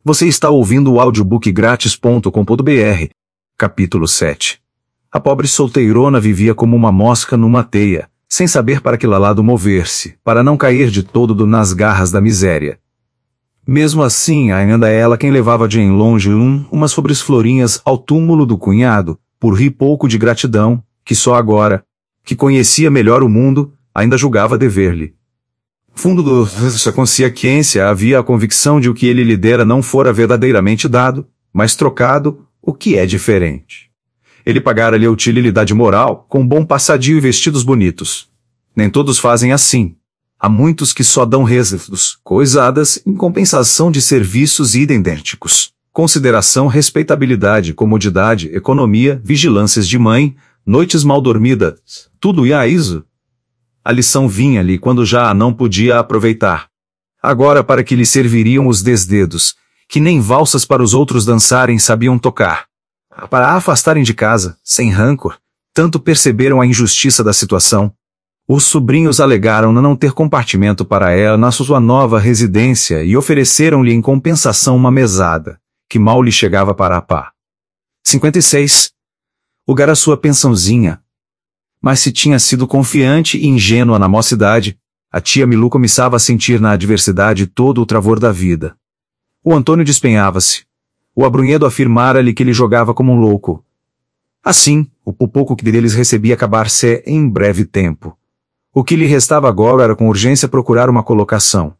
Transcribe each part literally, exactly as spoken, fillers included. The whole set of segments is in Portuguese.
Você está ouvindo o audiobook grátis ponto com ponto br. Capítulo sete. A pobre solteirona vivia como uma mosca numa teia, sem saber para que lado mover-se, para não cair de todo nas garras da miséria. Mesmo assim, ainda ela quem levava de em longe um, umas sobres florinhas ao túmulo do cunhado, por rir pouco de gratidão, que só agora, que conhecia melhor o mundo, ainda julgava dever-lhe. Fundo do sua consciência havia a convicção de o que ele lhe dera não fora verdadeiramente dado, mas trocado, o que é diferente. Ele pagara-lhe a utilidade moral, com bom passadio e vestidos bonitos. Nem todos fazem assim. Há muitos que só dão restos, coisadas, em compensação de serviços idênticos. Consideração, respeitabilidade, comodidade, economia, vigilâncias de mãe, noites mal dormidas, tudo ia a isso. A lição vinha-lhe quando já a não podia aproveitar. Agora para que lhe serviriam os desdedos, que nem valsas para os outros dançarem sabiam tocar. Para a afastarem de casa, sem rancor, tanto perceberam a injustiça da situação. Os sobrinhos alegaram não ter compartimento para ela na sua nova residência e ofereceram-lhe em compensação uma mesada, que mal lhe chegava para a pá. cinquenta e seis. Lugar a sua pensãozinha. Mas se tinha sido confiante e ingênua na mocidade, a tia Milu começava a sentir na adversidade todo o travor da vida. O Antônio despenhava-se. O Abrunhedo afirmara-lhe que ele jogava como um louco. Assim, o pouco que deles recebia acabar-se em breve tempo. O que lhe restava agora era com urgência procurar uma colocação.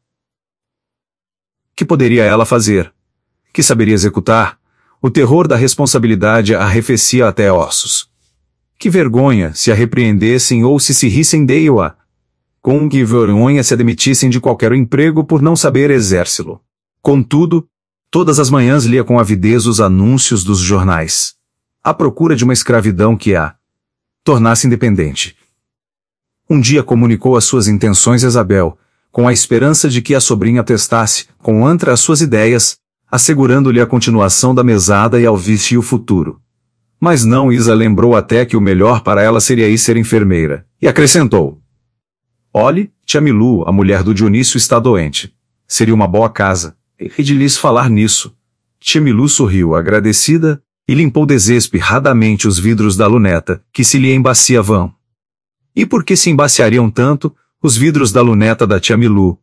Que poderia ela fazer? Que saberia executar? O terror da responsabilidade a arrefecia até ossos. Que vergonha se a repreendessem ou se se rissem dele-a. Com que vergonha se a demitissem de qualquer emprego por não saber exercê-lo. Contudo, todas as manhãs lia com avidez os anúncios dos jornais. À procura de uma escravidão que a tornasse independente. Um dia comunicou as suas intenções a Isabel, com a esperança de que a sobrinha testasse, com anta as suas ideias, assegurando-lhe a continuação da mesada e ao vício futuro. Mas não Isa lembrou até que o melhor para ela seria ir ser enfermeira, e acrescentou. Olhe, tia Milu, a mulher do Dionísio está doente. Seria uma boa casa. E de lhes falar nisso. Tia Milu sorriu agradecida, e limpou desesperadamente os vidros da luneta, que se lhe embaciavam. E por que se embaciariam tanto, os vidros da luneta da tia Milu,